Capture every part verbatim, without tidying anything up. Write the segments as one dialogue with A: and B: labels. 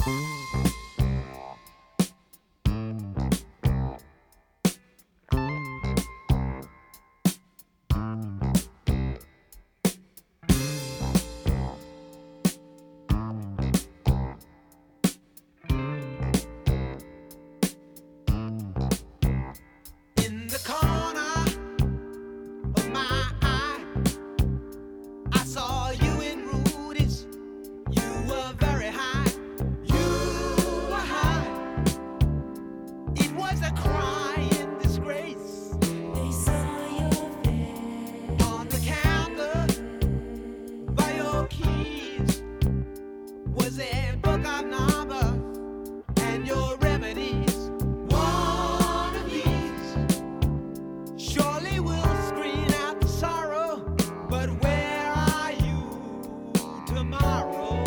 A: In the corner of my eye, I saw you in Rudy's. You were very high. You were high. It was a crying disgrace.
B: They saw your face
A: On the counter by your keys was a book of numbers and your remedies. One of these surely will screen out the sorrow, but where are you tomorrow?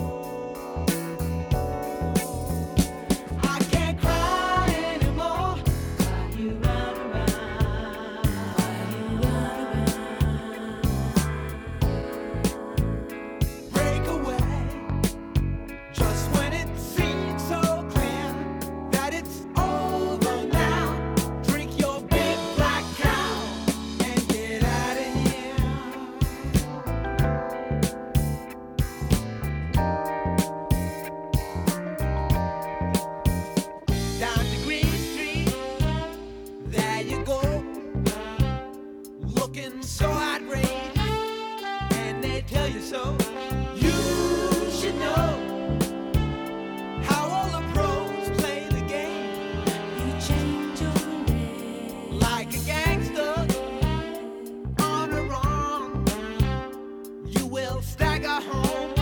A: I can't cry anymore.
B: you run around, you run
A: Break away just when it seems so clear that it's over now. Drink your big black cow and get out of here. Down to Green Street, there you go, looking so outraged, and they tell you so. You should know how all the pros play the game.
B: you change your name.
A: Like a gangster on a run, you will stagger home